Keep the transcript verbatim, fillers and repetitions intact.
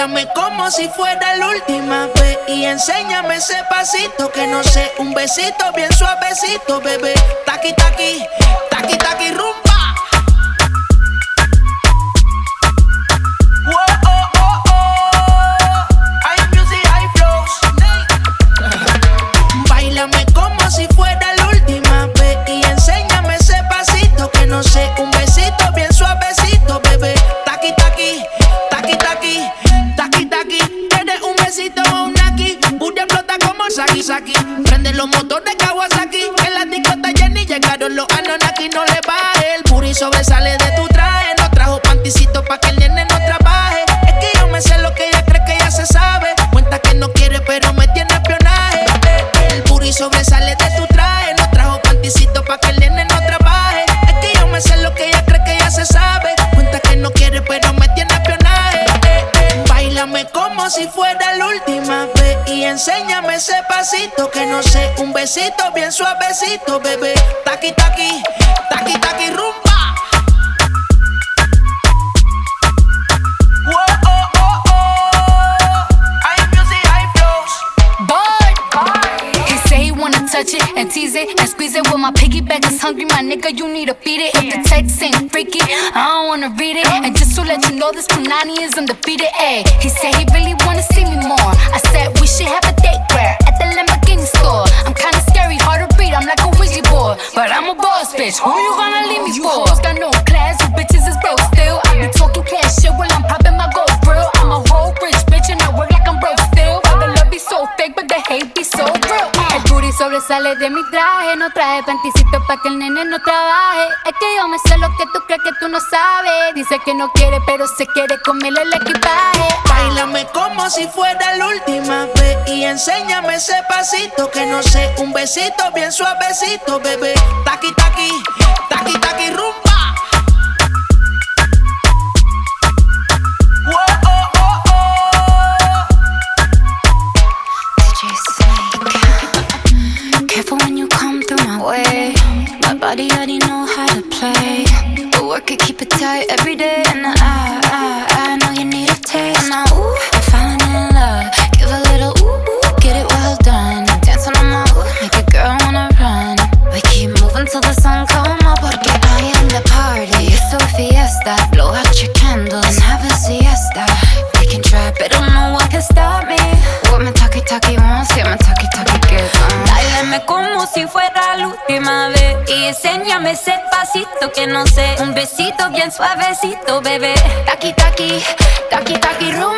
Báilame como si fuera la última vez y enséñame ese pasito que no sé, un besito bien suavecito, bebé. Taqui, taqui, taqui, taqui, rumba. Báilame como si fuera la última vez y enséñame ese pasito que no sé, un besito bien suavecito, bebé. Taqui, taqui, taqui, taqui, taqui, taqui. ¿Quieres un besito o un aquí? Booty explota como Saki, Saki. Prende los motores Kawasaki. En la discota Jenny llegaron los Anunnaki. No le baje, el booty sobresale de tu traje. No trajo panticito pa' que el nene no trabaje. Es que yo me sé lo que ella cree que ella se sabe. Cuenta que no quiere pero me tiene espionaje. El booty sobresale de tu traje. No trajo panticito pa' que el nene no trabaje. Es que yo me sé lo que ella cree que ella se sabe. Cuenta que no quiere pero me tiene espionaje. Báilame como si fuera la última vez y enséñame ese pasito que no sé, un besito bien suavecito, bebé. Taqui, taqui, taqui, taqui, rumba. Touch it and tease it and squeeze it. When my piggyback is hungry, my nigga, you need to feed it. If the text ain't freaky, I don't wanna read it. And just to let you know, this Punani is undefeated. Ayy, he said he really wanna see me more. I said we should have a date where at the Lamborghini store. I'm kinda scary, hard to read, I'm like a Ouija board, but I'm a boss bitch. Who you gonna leave me for? Hoes got no class, you bitches is broke still. I be talking cash shit while I'm popping my gold grill. I'm a whole rich bitch and I work like I'm broke still. Why the love be so fake, but the hate be so real. El booty sobresale de mi traje. No traje panticito pa' que el nene no trabaje. Es que yo me sé lo que tú crees que tú no sabes. Dice que no quiere pero se quiere comerle el equipaje. Báilame como si fuera la última vez y enséñame ese pasito que no sé, un besito bien suavecito, bebé. Taqui, taqui, taqui, taqui, rumba. Careful when you come through my way. My body already know how to play. But work it, keep it tight every day. And I, I, I know you need a taste. And now, ooh, I'm falling in love. Give a little ooh, ooh, get it well done. Dance on my ooh, make a girl wanna run. We keep moving till the sun come up. Porque I am the party. It's a fiesta. Blow out your candles and have a siesta. They can try, but no one can stop me. What my talkie talkie wants, yeah, my talkie talkie gets on. Báilame como si fuera la última vez y enséñame ese pasito que no sé, un besito bien suavecito, bebé. Taqui, taqui, taqui, taqui, rum.